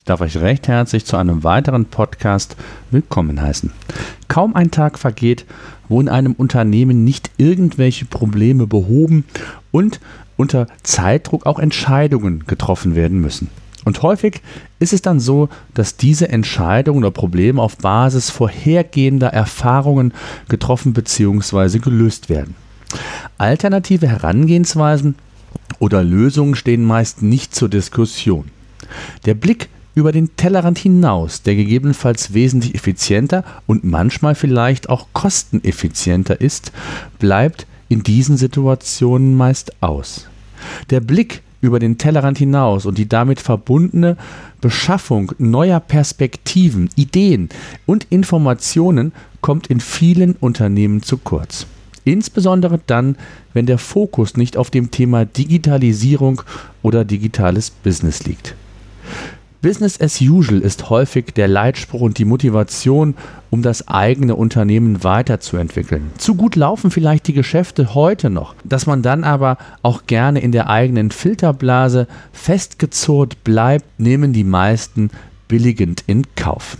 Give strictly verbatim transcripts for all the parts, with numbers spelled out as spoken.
Darf euch recht herzlich zu einem weiteren Podcast willkommen heißen. Kaum ein Tag vergeht, wo in einem Unternehmen nicht irgendwelche Probleme behoben und unter Zeitdruck auch Entscheidungen getroffen werden müssen. Und häufig ist es dann so, dass diese Entscheidungen oder Probleme auf Basis vorhergehender Erfahrungen getroffen bzw. gelöst werden. Alternative Herangehensweisen oder Lösungen stehen meist nicht zur Diskussion. Der Blick über den Tellerrand hinaus, der gegebenenfalls wesentlich effizienter und manchmal vielleicht auch kosteneffizienter ist, bleibt in diesen Situationen meist aus. Der Blick über den Tellerrand hinaus und die damit verbundene Beschaffung neuer Perspektiven, Ideen und Informationen kommt in vielen Unternehmen zu kurz. Insbesondere dann, wenn der Fokus nicht auf dem Thema Digitalisierung oder digitales Business liegt. Business as usual ist häufig der Leitspruch und die Motivation, um das eigene Unternehmen weiterzuentwickeln. Zu gut laufen vielleicht die Geschäfte heute noch, dass man dann aber auch gerne in der eigenen Filterblase festgezurrt bleibt, nehmen die meisten billigend in Kauf.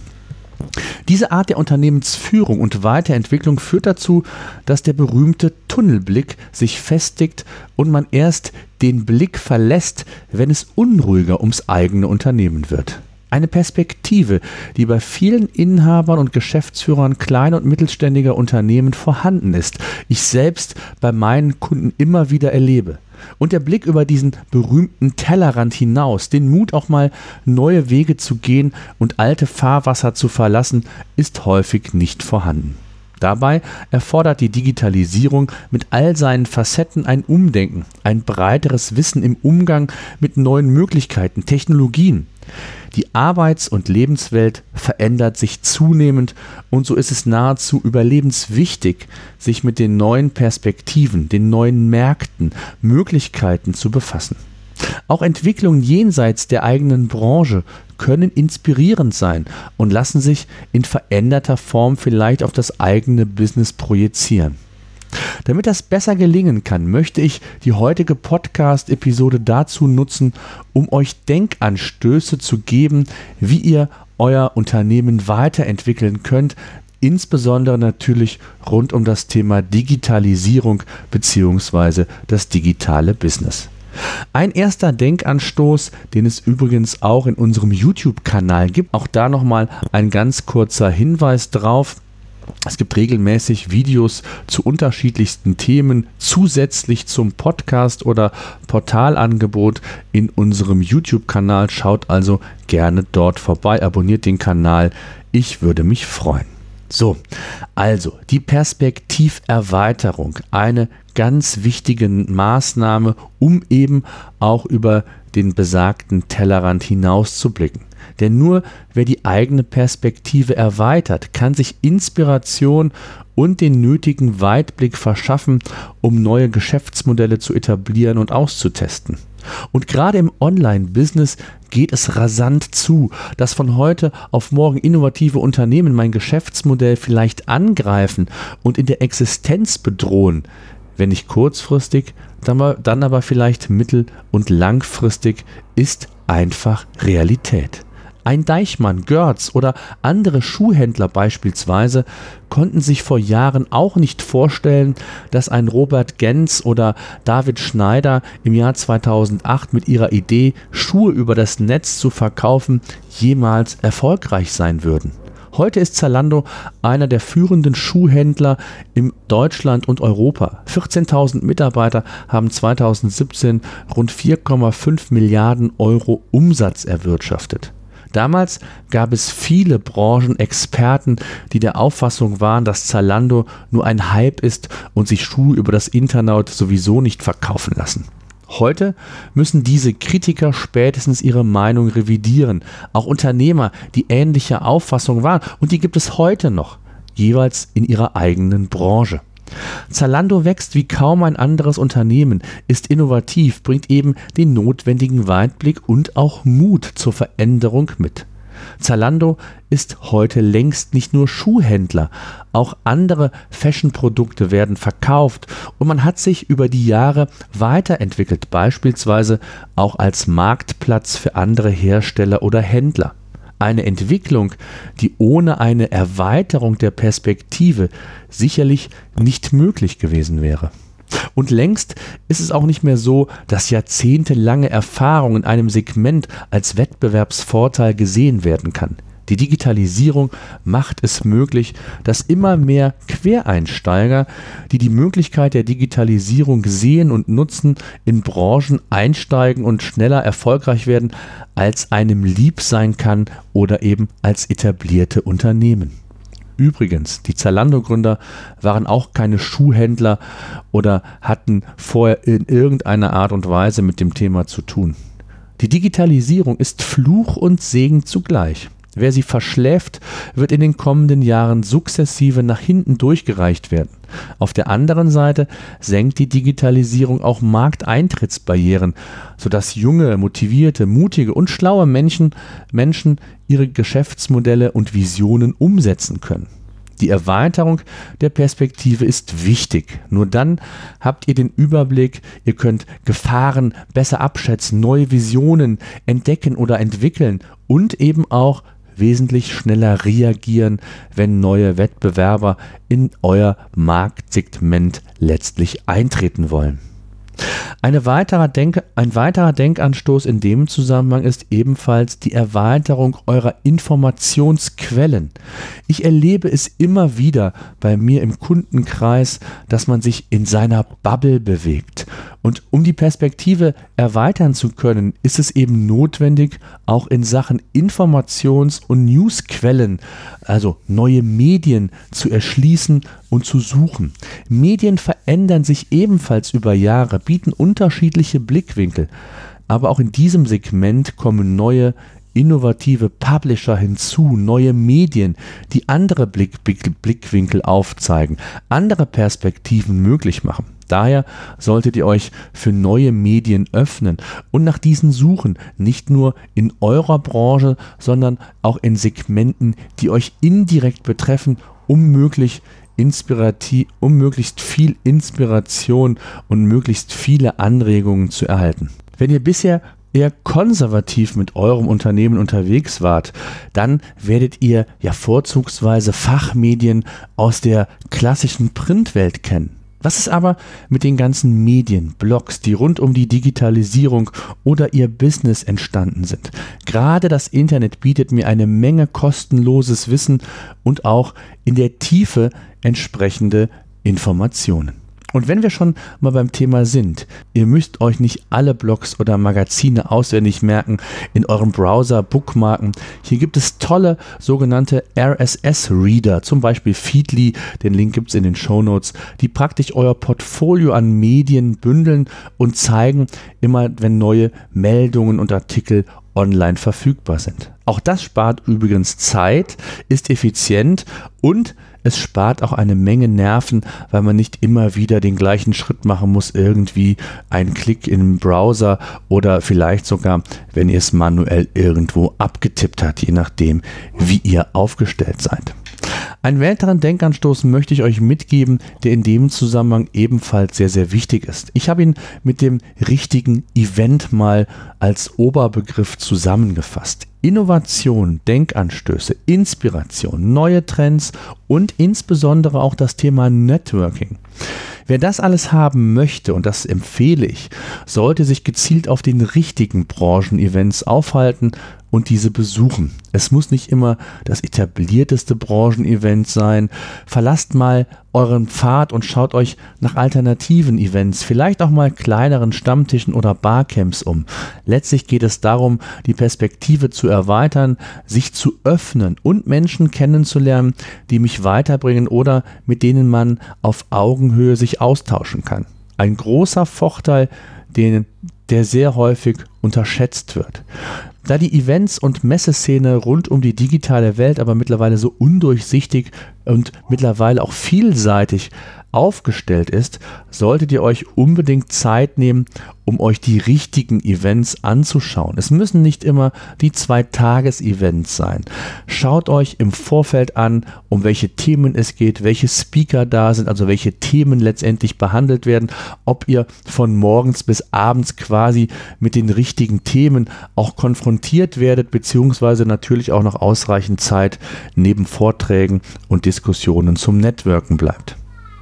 Diese Art der Unternehmensführung und Weiterentwicklung führt dazu, dass der berühmte Tunnelblick sich festigt und man erst den Blick verlässt, wenn es unruhiger ums eigene Unternehmen wird. Eine Perspektive, die bei vielen Inhabern und Geschäftsführern kleiner und mittelständiger Unternehmen vorhanden ist, ich selbst bei meinen Kunden immer wieder erlebe. Und der Blick über diesen berühmten Tellerrand hinaus, den Mut auch mal neue Wege zu gehen und alte Fahrwasser zu verlassen, ist häufig nicht vorhanden. Dabei erfordert die Digitalisierung mit all seinen Facetten ein Umdenken, ein breiteres Wissen im Umgang mit neuen Möglichkeiten, Technologien. Die Arbeits- und Lebenswelt verändert sich zunehmend und so ist es nahezu überlebenswichtig, sich mit den neuen Perspektiven, den neuen Märkten, Möglichkeiten zu befassen. Auch Entwicklungen jenseits der eigenen Branche können inspirierend sein und lassen sich in veränderter Form vielleicht auf das eigene Business projizieren. Damit das besser gelingen kann, möchte ich die heutige Podcast-Episode dazu nutzen, um euch Denkanstöße zu geben, wie ihr euer Unternehmen weiterentwickeln könnt, insbesondere natürlich rund um das Thema Digitalisierung bzw. das digitale Business. Ein erster Denkanstoß, den es übrigens auch in unserem YouTube-Kanal gibt, auch da nochmal ein ganz kurzer Hinweis drauf. Es gibt regelmäßig Videos zu unterschiedlichsten Themen zusätzlich zum Podcast oder Portalangebot in unserem YouTube-Kanal. Schaut also gerne dort vorbei, abonniert den Kanal, ich würde mich freuen. So, also die Perspektiverweiterung, eine ganz wichtige Maßnahme, um eben auch über den besagten Tellerrand hinaus zu blicken. Denn nur wer die eigene Perspektive erweitert, kann sich Inspiration und den nötigen Weitblick verschaffen, um neue Geschäftsmodelle zu etablieren und auszutesten. Und gerade im Online-Business geht es rasant zu, dass von heute auf morgen innovative Unternehmen mein Geschäftsmodell vielleicht angreifen und in der Existenz bedrohen, wenn nicht kurzfristig, dann aber vielleicht mittel- und langfristig, ist einfach Realität. Ein Deichmann, Görz oder andere Schuhhändler beispielsweise konnten sich vor Jahren auch nicht vorstellen, dass ein Robert Gentz oder David Schneider im Jahr zweitausendacht mit ihrer Idee, Schuhe über das Netz zu verkaufen, jemals erfolgreich sein würden. Heute ist Zalando einer der führenden Schuhhändler in Deutschland und Europa. vierzehntausend Mitarbeiter haben zweitausendsiebzehn rund vier Komma fünf Milliarden Euro Umsatz erwirtschaftet. Damals gab es viele Branchenexperten, die der Auffassung waren, dass Zalando nur ein Hype ist und sich Schuhe über das Internet sowieso nicht verkaufen lassen. Heute müssen diese Kritiker spätestens ihre Meinung revidieren. Auch Unternehmer, die ähnlicher Auffassung waren, und die gibt es heute noch, jeweils in ihrer eigenen Branche. Zalando wächst wie kaum ein anderes Unternehmen, ist innovativ, bringt eben den notwendigen Weitblick und auch Mut zur Veränderung mit. Zalando ist heute längst nicht nur Schuhhändler. Auch andere Fashion-Produkte werden verkauft und man hat sich über die Jahre weiterentwickelt, beispielsweise auch als Marktplatz für andere Hersteller oder Händler. Eine Entwicklung, die ohne eine Erweiterung der Perspektive sicherlich nicht möglich gewesen wäre. Und längst ist es auch nicht mehr so, dass jahrzehntelange Erfahrung in einem Segment als Wettbewerbsvorteil gesehen werden kann. Die Digitalisierung macht es möglich, dass immer mehr Quereinsteiger, die die Möglichkeit der Digitalisierung sehen und nutzen, in Branchen einsteigen und schneller erfolgreich werden, als einem lieb sein kann oder eben als etablierte Unternehmen. Übrigens, die Zalando-Gründer waren auch keine Schuhhändler oder hatten vorher in irgendeiner Art und Weise mit dem Thema zu tun. Die Digitalisierung ist Fluch und Segen zugleich. Wer sie verschläft, wird in den kommenden Jahren sukzessive nach hinten durchgereicht werden. Auf der anderen Seite senkt die Digitalisierung auch Markteintrittsbarrieren, sodass junge, motivierte, mutige und schlaue Menschen, Menschen ihre Geschäftsmodelle und Visionen umsetzen können. Die Erweiterung der Perspektive ist wichtig. Nur dann habt ihr den Überblick, ihr könnt Gefahren besser abschätzen, neue Visionen entdecken oder entwickeln und eben auch wesentlich schneller reagieren, wenn neue Wettbewerber in euer Marktsegment letztlich eintreten wollen. Eine weiterer Denk- ein weiterer Denkanstoß in dem Zusammenhang ist ebenfalls die Erweiterung eurer Informationsquellen. Ich erlebe es immer wieder bei mir im Kundenkreis, dass man sich in seiner Bubble bewegt. Und um die Perspektive erweitern zu können, ist es eben notwendig, auch in Sachen Informations- und Newsquellen, also neue Medien, zu erschließen und zu suchen. Medien verändern sich ebenfalls über Jahre, bieten unterschiedliche Blickwinkel. Aber auch in diesem Segment kommen neue, innovative Publisher hinzu, neue Medien, die andere Blick, Blick, Blickwinkel aufzeigen, andere Perspektiven möglich machen. Daher solltet ihr euch für neue Medien öffnen und nach diesen suchen, nicht nur in eurer Branche, sondern auch in Segmenten, die euch indirekt betreffen, um möglich Inspirati- um möglichst viel Inspiration und möglichst viele Anregungen zu erhalten. Wenn ihr bisher eher konservativ mit eurem Unternehmen unterwegs wart, dann werdet ihr ja vorzugsweise Fachmedien aus der klassischen Printwelt kennen. Was ist aber mit den ganzen Medien, Blogs, die rund um die Digitalisierung oder ihr Business entstanden sind? Gerade das Internet bietet mir eine Menge kostenloses Wissen und auch in der Tiefe entsprechende Informationen. Und wenn wir schon mal beim Thema sind, ihr müsst euch nicht alle Blogs oder Magazine auswendig merken, in eurem Browser bookmarken. Hier gibt es tolle sogenannte R S S-Reader, zum Beispiel Feedly, den Link gibt es in den Shownotes, die praktisch euer Portfolio an Medien bündeln und zeigen immer, wenn neue Meldungen und Artikel online verfügbar sind. Auch das spart übrigens Zeit, ist effizient und es spart auch eine Menge Nerven, weil man nicht immer wieder den gleichen Schritt machen muss, irgendwie einen Klick im Browser oder vielleicht sogar, wenn ihr es manuell irgendwo abgetippt habt, je nachdem, wie ihr aufgestellt seid. Einen weiteren Denkanstoß möchte ich euch mitgeben, der in dem Zusammenhang ebenfalls sehr, sehr wichtig ist. Ich habe ihn mit dem richtigen Event mal als Oberbegriff zusammengefasst. Innovation, Denkanstöße, Inspiration, neue Trends und insbesondere auch das Thema Networking. Wer das alles haben möchte, und das empfehle ich, sollte sich gezielt auf den richtigen Branchen-Events aufhalten und diese besuchen. Es muss nicht immer das etablierteste Branchen-Event sein. Verlasst mal euren Pfad und schaut euch nach alternativen Events, vielleicht auch mal kleineren Stammtischen oder Barcamps um. Letztlich geht es darum, die Perspektive zu erweitern, sich zu öffnen und Menschen kennenzulernen, die mich weiterbringen oder mit denen man auf Augenhöhe sich austauschen kann. Ein großer Vorteil, den, der sehr häufig unterschätzt wird. Da die Events- und Messeszene rund um die digitale Welt aber mittlerweile so undurchsichtig, und mittlerweile auch vielseitig aufgestellt ist, solltet ihr euch unbedingt Zeit nehmen, um euch die richtigen Events anzuschauen. Es müssen nicht immer die Zwei-Tages-Events sein. Schaut euch im Vorfeld an, um welche Themen es geht, welche Speaker da sind, also welche Themen letztendlich behandelt werden, ob ihr von morgens bis abends quasi mit den richtigen Themen auch konfrontiert werdet, beziehungsweise natürlich auch noch ausreichend Zeit neben Vorträgen und Diskussionen zum Networken bleibt.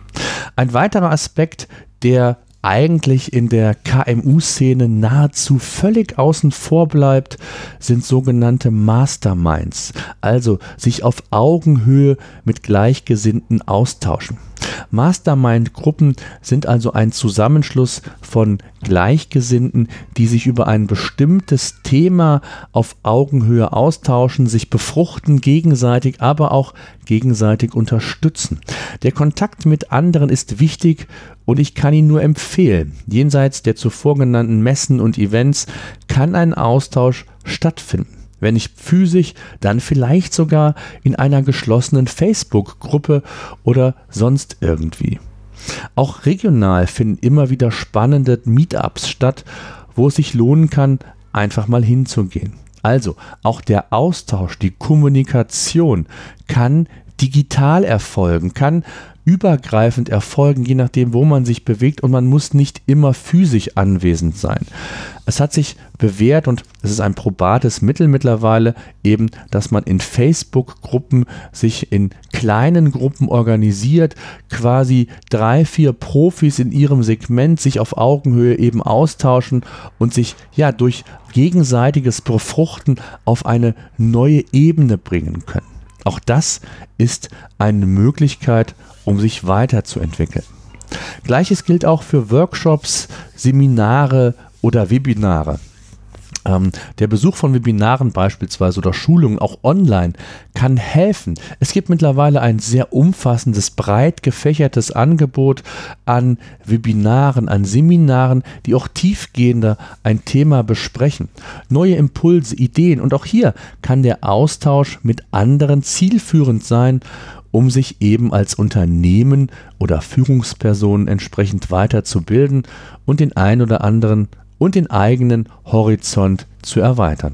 Ein weiterer Aspekt, der eigentlich in der K M U-Szene nahezu völlig außen vor bleibt, sind sogenannte Masterminds, also sich auf Augenhöhe mit Gleichgesinnten austauschen. Mastermind-Gruppen sind also ein Zusammenschluss von Gleichgesinnten, die sich über ein bestimmtes Thema auf Augenhöhe austauschen, sich befruchten gegenseitig, aber auch gegenseitig unterstützen. Der Kontakt mit anderen ist wichtig und ich kann ihn nur empfehlen. Jenseits der zuvor genannten Messen und Events kann ein Austausch stattfinden. Wenn nicht physisch, dann vielleicht sogar in einer geschlossenen Facebook-Gruppe oder sonst irgendwie. Auch regional finden immer wieder spannende Meetups statt, wo es sich lohnen kann, einfach mal hinzugehen. Also auch der Austausch, die Kommunikation kann digital erfolgen, kann übergreifend erfolgen, je nachdem, wo man sich bewegt, und man muss nicht immer physisch anwesend sein. Es hat sich bewährt und es ist ein probates Mittel mittlerweile eben, dass man in Facebook-Gruppen sich in kleinen Gruppen organisiert, quasi drei, vier Profis in ihrem Segment sich auf Augenhöhe eben austauschen und sich ja durch gegenseitiges Befruchten auf eine neue Ebene bringen können. Auch das ist eine Möglichkeit, um sich weiterzuentwickeln. Gleiches gilt auch für Workshops, Seminare oder Webinare. Ähm, der Besuch von Webinaren beispielsweise oder Schulungen, auch online, kann helfen. Es gibt mittlerweile ein sehr umfassendes, breit gefächertes Angebot an Webinaren, an Seminaren, die auch tiefgehender ein Thema besprechen. Neue Impulse, Ideen, und auch hier kann der Austausch mit anderen zielführend sein, um sich eben als Unternehmen oder Führungspersonen entsprechend weiterzubilden und den ein oder anderen und den eigenen Horizont zu erweitern.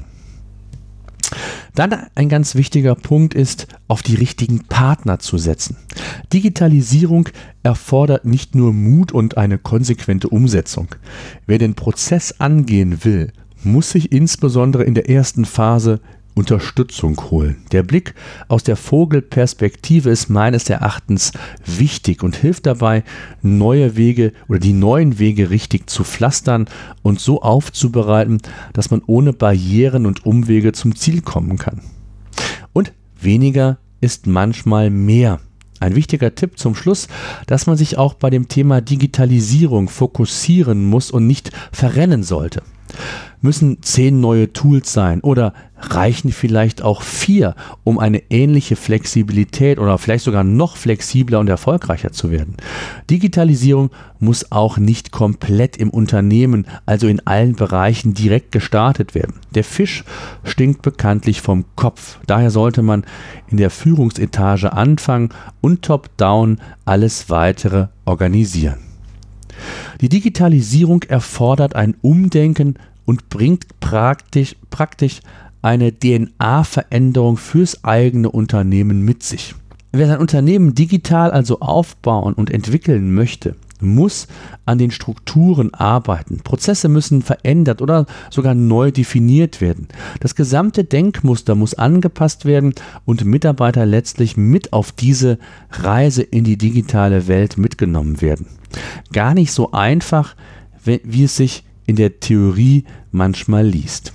Dann ein ganz wichtiger Punkt ist, auf die richtigen Partner zu setzen. Digitalisierung erfordert nicht nur Mut und eine konsequente Umsetzung. Wer den Prozess angehen will, muss sich insbesondere in der ersten Phase Unterstützung holen. Der Blick aus der Vogelperspektive ist meines Erachtens wichtig und hilft dabei, neue Wege oder die neuen Wege richtig zu pflastern und so aufzubereiten, dass man ohne Barrieren und Umwege zum Ziel kommen kann. Und weniger ist manchmal mehr. Ein wichtiger Tipp zum Schluss, dass man sich auch bei dem Thema Digitalisierung fokussieren muss und nicht verrennen sollte. Müssen zehn neue Tools sein oder reichen vielleicht auch vier, um eine ähnliche Flexibilität oder vielleicht sogar noch flexibler und erfolgreicher zu werden? Digitalisierung muss auch nicht komplett im Unternehmen, also in allen Bereichen direkt gestartet werden. Der Fisch stinkt bekanntlich vom Kopf. Daher sollte man in der Führungsetage anfangen und top-down alles weitere organisieren. Die Digitalisierung erfordert ein Umdenken und bringt praktisch, praktisch eine D N A-Veränderung fürs eigene Unternehmen mit sich. Wer sein Unternehmen digital also aufbauen und entwickeln möchte, muss an den Strukturen arbeiten. Prozesse müssen verändert oder sogar neu definiert werden. Das gesamte Denkmuster muss angepasst werden und Mitarbeiter letztlich mit auf diese Reise in die digitale Welt mitgenommen werden. Gar nicht so einfach, wie es sich in der Theorie manchmal liest.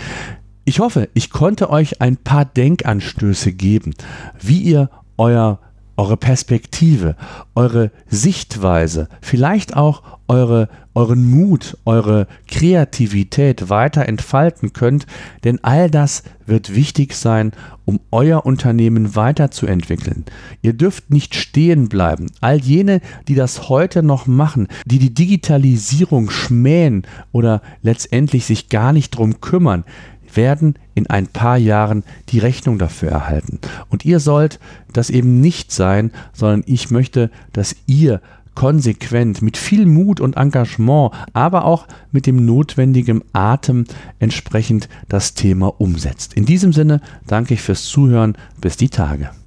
Ich hoffe, ich konnte euch ein paar Denkanstöße geben, wie ihr euer, eure Perspektive, eure Sichtweise, vielleicht auch eure, euren Mut, eure Kreativität weiter entfalten könnt, denn all das wird wichtig sein, um euer Unternehmen weiterzuentwickeln. Ihr dürft nicht stehen bleiben. All jene, die das heute noch machen, die die Digitalisierung schmähen oder letztendlich sich gar nicht drum kümmern, werden in ein paar Jahren die Rechnung dafür erhalten. Und ihr sollt das eben nicht sein, sondern ich möchte, dass ihr konsequent, mit viel Mut und Engagement, aber auch mit dem notwendigen Atem entsprechend das Thema umsetzt. In diesem Sinne danke ich fürs Zuhören. Bis die Tage.